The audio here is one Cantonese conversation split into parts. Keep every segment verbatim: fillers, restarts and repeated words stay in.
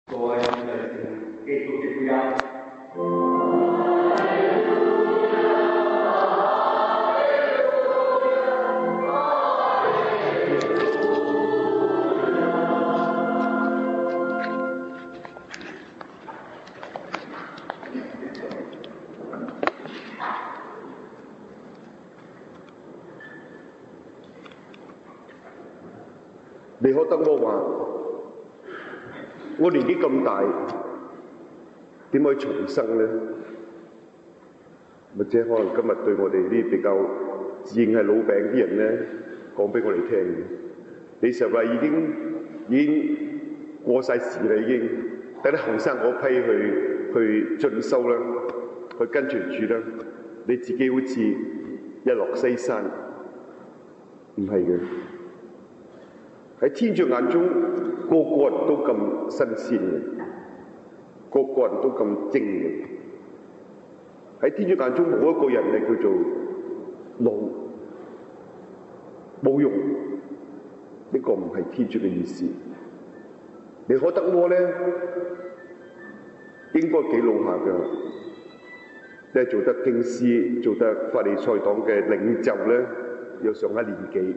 各位弟兄基督的福音。尼可德摩話：我年紀咁大，點可以重生呢？或者可能今日對我哋啲比較自認係老餅啲人咧，講俾我哋聽嘅，你實話已經已經過晒時啦，已經等啲後生嗰批去去進修啦，去跟隨主啦，你自己好似一落西山，唔係嘅。喺天主眼中，個個人都咁新鮮嘅，個個人都咁精嘅。喺天主眼中，冇一個人係叫做老冇用，呢、這個唔係天主嘅意思。尼可德摩咧，應該幾老下㗎，即係做得經師、做得法利賽黨嘅領袖咧，有上一年紀。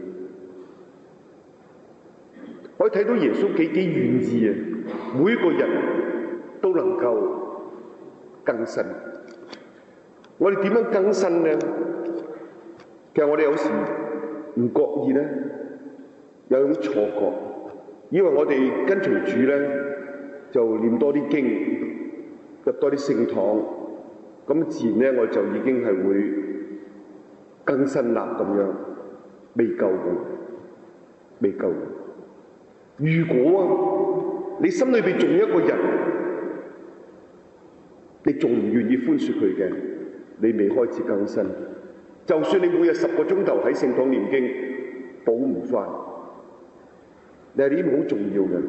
可以睇到耶穌幾幾願意啊！每一個人都能夠更新。我哋點樣更新咧？其實我哋有時唔覺意咧，有種錯覺，以為我哋跟隨主咧，就念多啲經，入多啲聖堂，咁自然咧我就已經係會更新啦咁樣，未夠嘅，未夠嘅。如果啊，你心裏邊仲有一個人，你仲唔願意寬恕佢嘅，你未開始更新。就算你每日十個鐘頭喺聖堂念經，補唔翻，你係呢啲好重要嘅。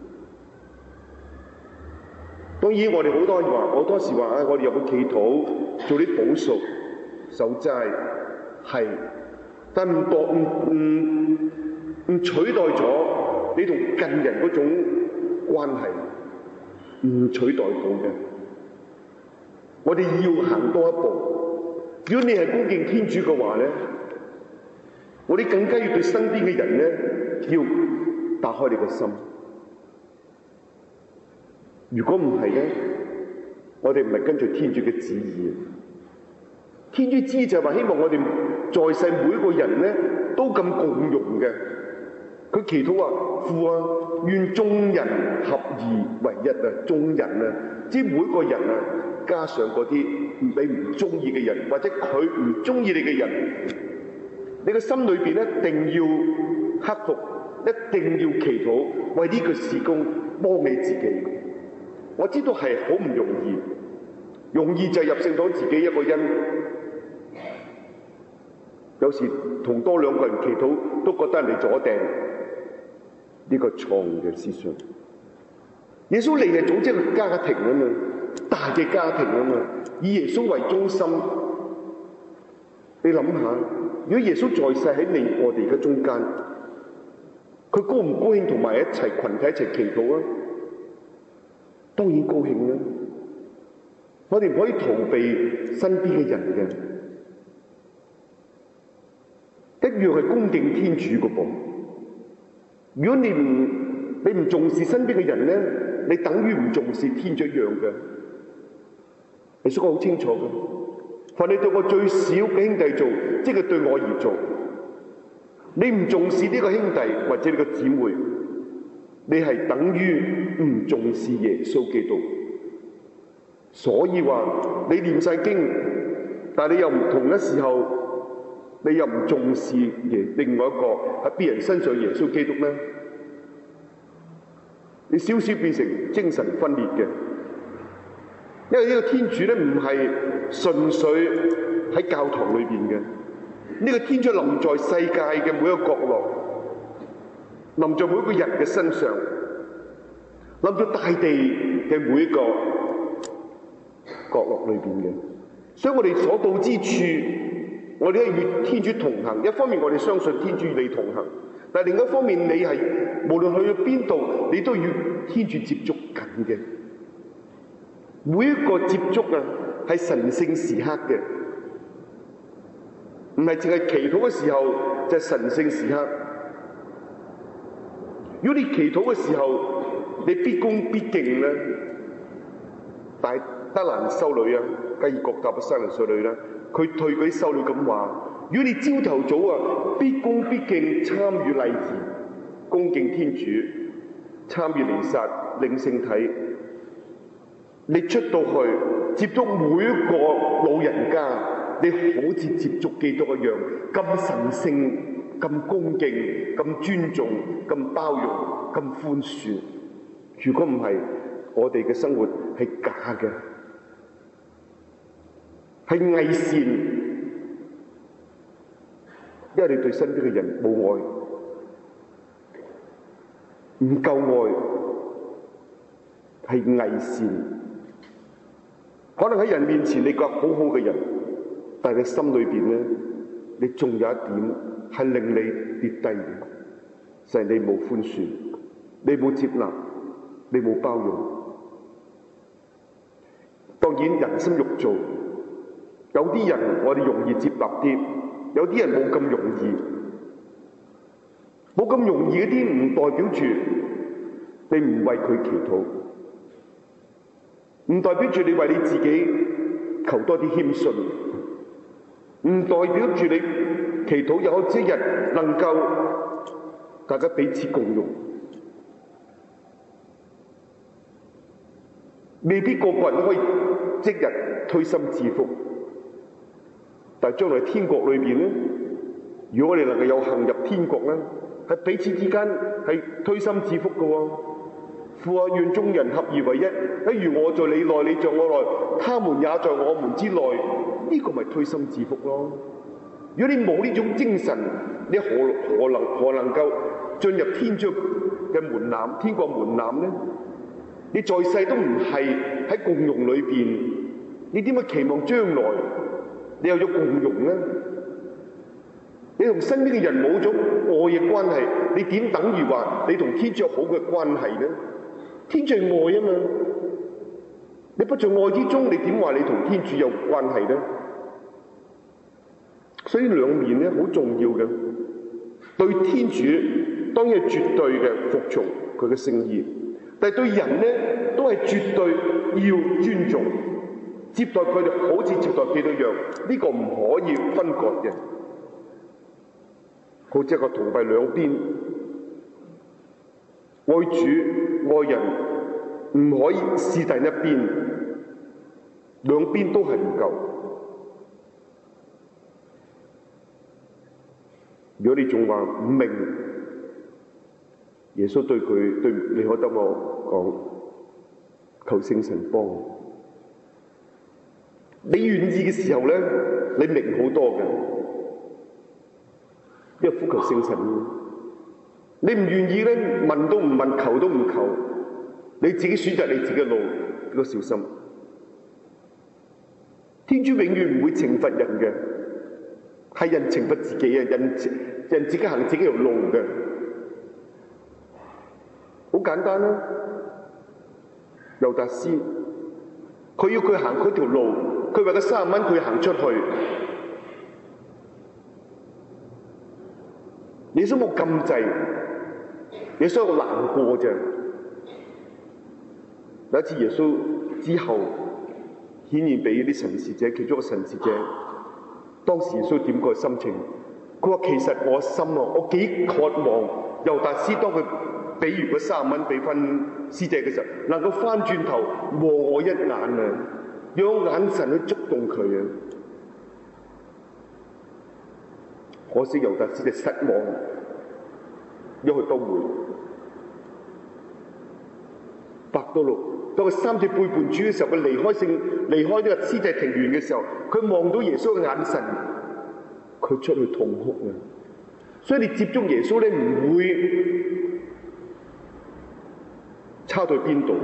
當然，我哋好多話，好多時話啊，我哋入去祈禱，做啲補贖、守齋，係，但唔當唔唔唔取代咗你同近人嗰種關係，唔取代到嘅。我哋要行多一步。如果你係恭敬天主嘅話咧，我哋更加要對身邊嘅人咧，要打開你個心。如果唔係咧，我哋唔係跟住天主嘅旨意。天主旨意就係話希望我哋在世每一個人咧都咁共融嘅。佢祈禱話：父啊，願眾人合而為一啊！眾人啊，即係每個人啊，加上嗰啲你唔中意嘅人，或者佢唔中意你嘅人，你嘅心裏邊一定要克服，一定要祈禱，為呢個事工幫你自己。我知道係好唔容易，容易就係入聖堂自己一個人。有時同多兩個人祈禱，都覺得人哋左掟。呢個錯誤嘅思想。耶穌嚟係組織一個家庭啊嘛，大嘅家庭啊嘛，以耶穌為中心。你諗下，如果耶穌在世喺你我哋嘅中間，佢高唔高興同埋一齊群體一齊祈禱啊？當然高興啦。我哋唔可以逃避身邊嘅人嘅，一樣係恭敬天主嘅噃。如果你唔你唔重視身邊嘅人咧，你等於唔重視天主一樣嘅。耶穌講好清楚嘅，凡你對我最小嘅兄弟做，即係對我而做。你唔重視呢個兄弟或者你個姊妹，你係等於唔重視耶穌基督。所以話你念晒經，但係你又唔同一時候，你又唔重視耶另外一個喺別人身上耶穌基督咧，你少少變成精神分裂嘅。因為呢個天主咧唔係純粹喺教堂裏邊嘅，呢個天主臨在世界嘅每一個角落，臨在每一個人嘅身上，臨在大地嘅每一個角落裏邊嘅。所以我哋所到之處，我哋係與天主同行。一方面我哋相信天主與你同行，但係另一方面你係無論去到邊度，你都與天主接觸緊。 嘅，每一個接觸啊係神聖時刻嘅，唔係淨係祈禱嘅時候就係神聖時刻。如果你祈禱嘅時候你必恭必敬咧，但係德蘭修女啊，加爾各答嘅三零歲女咧，佢對嗰啲修女咁話：如果你朝頭早啊必恭必敬參與禮儀，恭敬天主，參與彌撒、領聖體，你出到去接觸每一個老人家，你好似接觸基督一樣，咁神聖、咁恭敬、咁尊重、咁包容、咁寬恕。如果唔係，我哋嘅生活係假嘅，係偽善，因為你對身邊嘅人冇愛，唔夠愛，係偽善。可能喺人面前你覺得好好嘅人，但係你心裏邊咧，你仲有一點係令你跌低嘅，就係你冇寬恕，你冇接納，你冇包容。當然人心肉做，有啲人我哋容易接納啲，有啲人冇咁容易。冇咁容易嗰啲唔代表住你唔為佢祈禱，唔代表住你為你自己求多啲謙遜，唔代表住你祈禱有一日能夠大家彼此共融。未必個個人都可以即日推心置腹，但係將來天國裏邊咧，如果我哋能夠有幸入天國咧，係彼此之間係推心置腹嘅喎。父啊，願眾人合而為一，一如我在你內，你在我內，他們也在我們之內。呢、這個咪推心置腹咯。如果你冇呢種精神，你何何能何能夠進入天主嘅門檻、天國門檻咧？你在世都唔係喺共融裏邊，你點樣期望將來你有咗共融咧？你同身邊嘅人冇咗愛嘅關係，你點等於話你同天主有好嘅關係咧？天主係愛啊嘛，你不在愛之中，你點話你同天主有關係咧？所以兩面咧好重要嘅，對天主當然係絕對嘅服從佢嘅聖意，但係對人咧都係絕對要尊重，接待佢哋好似接待基督一樣，呢個唔可以分割嘅。好似一個銅幣兩邊，愛主愛人唔可以是但一邊，兩邊都係唔夠。如果你仲話唔明，耶穌對佢對尼可德我講：求聖神幫你願意嘅時候咧，你明好多嘅。因為呼求聖神，你唔願意咧，問都唔問，求都唔求，你自己選擇你自己嘅路，你要小心。天主永遠唔會懲罰人嘅，係人懲罰自己啊！人人自己行自己條路嘅，好簡單啦。猶達斯，佢要佢行嗰條路，佢為咗三十蚊，佢行出去。耶穌冇禁制，耶穌好難過啫。有一次耶穌之後顯現俾啲神視者，其中一個神視者，當時耶穌點個心情？佢話：其實我心啊，我幾渴望猶達斯當佢俾完嗰三十蚊俾翻師姐嘅時候，能夠翻轉頭望我一眼啊，用眼神去觸動佢啊。可惜猶達斯就失望，因為都會伯多祿當佢三次背叛主嘅時候，佢離開聖離開呢個司祭庭園嘅時候，佢望到耶穌嘅眼神，佢出去痛哭啊！所以你接觸耶穌咧，唔會差到邊度，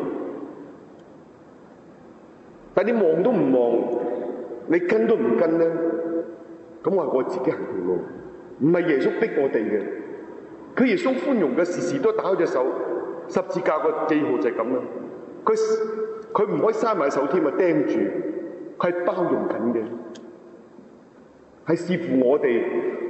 但你望都唔望，你跟都唔跟咧。咁我係我自己行條路，唔係耶穌逼我哋嘅。佢耶穌寬容嘅，時時都打開隻手，十字架個記號就係咁啦。 佢佢唔可以閂埋手添啊，盯住，佢係包容緊嘅，係視乎我哋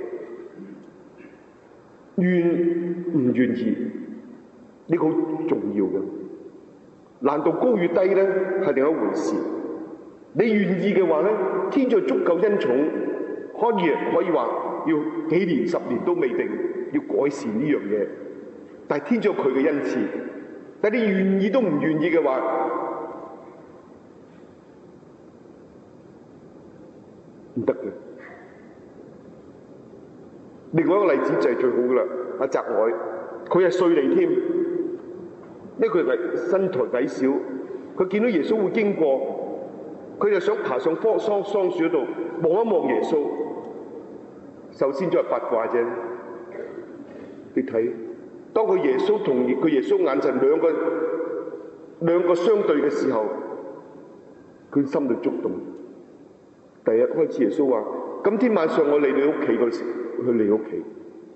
願唔願意，呢個好重要嘅。難度高與低咧係另一回事。你願意嘅話咧，天主足夠恩寵，可以可以話要幾年十年都未定，要改善呢樣嘢。但係天主有佢嘅恩賜，但係你願意都唔願意嘅話，唔得嘅。另外一個例子就係最好噶啦，阿澤凱，佢係稅吏添，因為佢係身材矮小，佢見到耶穌會經過，佢就想爬上棵桑桑樹嗰度望一望耶穌。首先再八卦啫，你睇，當佢耶穌同佢耶穌眼神兩個兩個相對嘅時候，佢心裏觸動。第一開始耶穌話：今天晚上我嚟你屋企嗰時，去你屋企。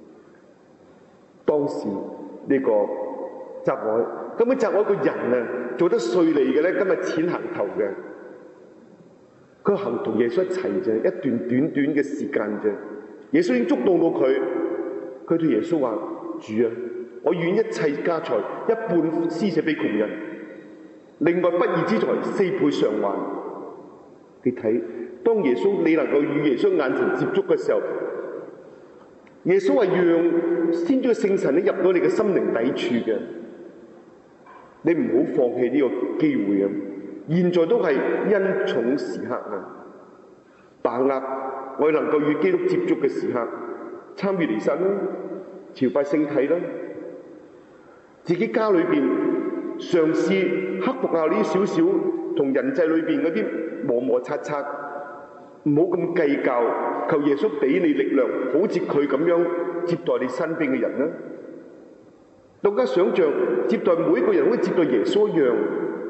當時呢個責我，咁樣責我一個人啊，做得稅吏嘅咧，今日淺行頭嘅，佢行同耶穌一齊啫，一段短短嘅時間啫。耶穌已經觸動到佢，佢對耶穌話：主啊，我願一切家財一半施捨俾窮人，另外不義之財四倍償還。你睇，當耶穌你能夠與耶穌眼神接觸嘅時候，耶穌係讓天主嘅聖神咧入到你嘅心靈底處嘅，你唔好放棄呢個機會啊！現在都係恩寵時刻啊，把握我哋能夠與基督接觸嘅時刻，參與彌撒啦，朝拜聖體啦，自己家裏邊嘗試克服下呢啲少少同人際裏邊嗰啲磨磨擦擦，唔好咁計較，求耶穌俾你力量，好似佢咁樣接待你身邊嘅人啦。大家想象接待每一個人好似接待耶穌一樣，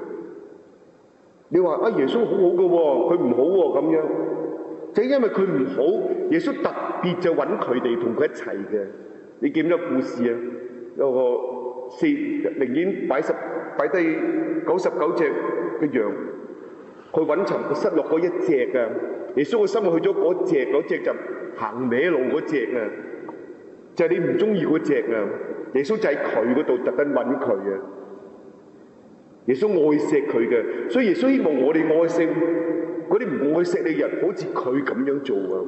你話啊耶穌好好嘅喎，佢唔好喎咁樣。就因為佢唔好，耶穌特別就揾佢哋同佢一齊嘅。你記唔記得故事啊？有個四寧願擺十擺低九十九隻嘅羊，去揾尋佢失落嗰一隻啊！耶穌個心去咗嗰隻，嗰隻就行歪路嗰隻啊！就係、是、你唔中意嗰隻啊！耶穌就喺佢嗰度特登揾佢啊！耶穌愛錫佢嘅，所以耶穌希望我哋愛惜嗰啲唔愛錫你人，好似佢咁樣做啊！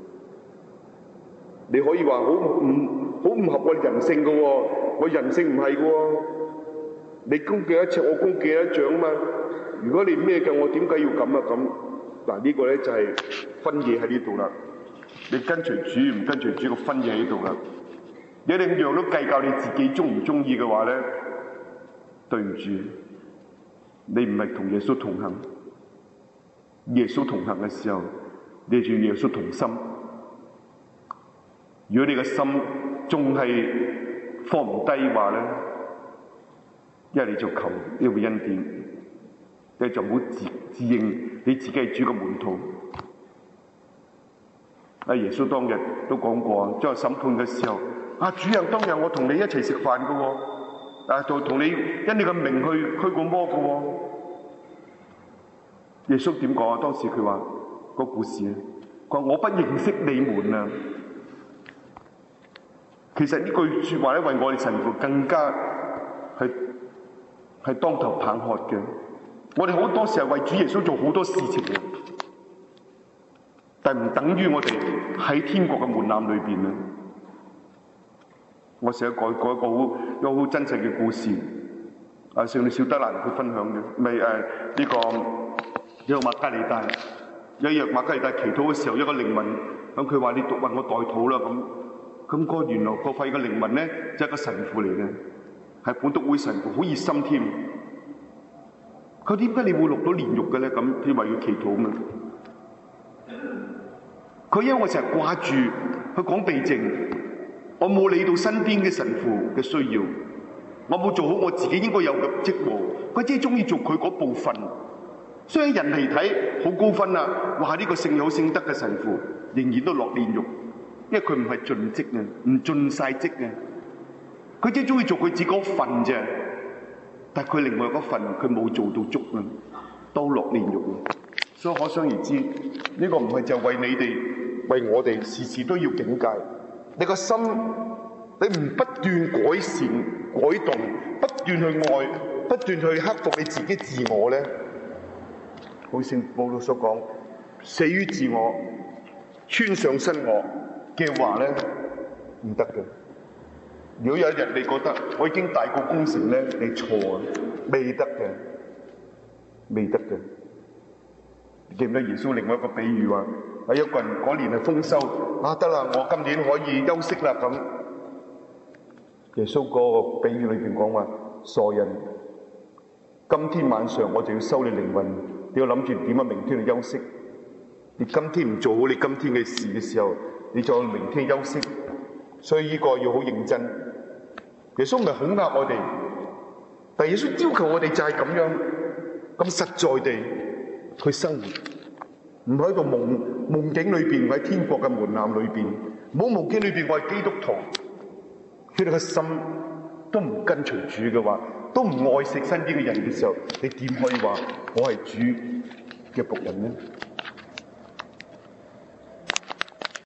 你可以話好唔好唔合我人性嘅喎？我人性唔係嘅喎，你供幾多尺，我供幾多掌嘛？如果你咩嘅，我點解要咁啊咁？嗱呢個咧就係分野喺呢度啦。你跟隨主唔跟隨主個分野喺度啦。你兩樣都計較你自己中唔中意嘅話咧，對唔住，你唔係同耶穌同行。耶穌同行嘅時候，你就與耶穌同心。如果你嘅心仲係放唔低話咧，一係你就求呢個恩典，你就唔好自自認你自己係主嘅門徒。阿耶穌當日都講過，將來審判嘅時候，啊主人當日我同你一齊食飯嘅喎，啊就同你因你嘅名去驅過魔嘅喎。耶穌點講啊？當時佢話個故事啊，佢話我不認識你們啊。其實呢句説話咧，為我哋神父更加係係當頭棒喝嘅。我哋好多時候為主耶穌做好多事情嘅，但唔等於我哋喺天國嘅門檻裏邊啊！我成日講過一個好一個好真實嘅故事，啊，聖女小德蘭佢分享嘅，咪誒呢個。有個瑪加利大，有一日瑪加利大祈禱嘅時候，一個靈魂咁佢話：你讀為我代禱啦咁。咁嗰原來嗰塊嘅靈魂咧，就係、是、一個神父嚟嘅，係本篤會神父，好熱心添。佢點解你會錄到煉獄嘅咧？咁佢話要祈禱嘛。佢因為我成日掛住去講避靜，我冇理到身邊嘅神父嘅需要，我冇做好我自己應該有嘅職務。佢只係中意做佢嗰部分。所以人嚟睇好高分啊！話呢個聖有聖德嘅神父仍然都落煉獄，因為佢唔係盡職啊，唔盡晒職啊。佢只係中意做佢自己嗰份啫。 但佢另外嗰份佢冇做到足啊，刀落煉獄啊！所以可想而知，呢、這個唔係就為你哋，為我哋時時都要警戒。你個心，你唔不斷改善、改動，不斷去愛，不斷去克服你自己自我咧，好似保羅所講，死於自我，穿上新我嘅話咧，唔得嘅。如果有一日你覺得我已經大過功成咧，你錯啊，未得嘅，未得嘅。記唔記得耶穌另外一個比喻話，喺一個人嗰年係豐收，啊得啦，我今年可以休息啦咁。耶穌嗰個比喻裏邊講話，傻人，今天晚上我就要收你靈魂，你要諗住點啊？明天去休息。你今天唔做好你今天嘅事嘅時候，你再明天休息。所以呢個要好認真。耶穌唔係恐嚇我哋，但耶穌要求我哋就係咁樣咁實在地去生活，唔喺度夢夢境裏邊，喺天國嘅門檻裏邊，冇夢境裏邊我係基督徒，佢哋嘅心都唔跟隨主嘅話，都唔愛惜身邊嘅人嘅時候，你點可以話我係主嘅僕人呢？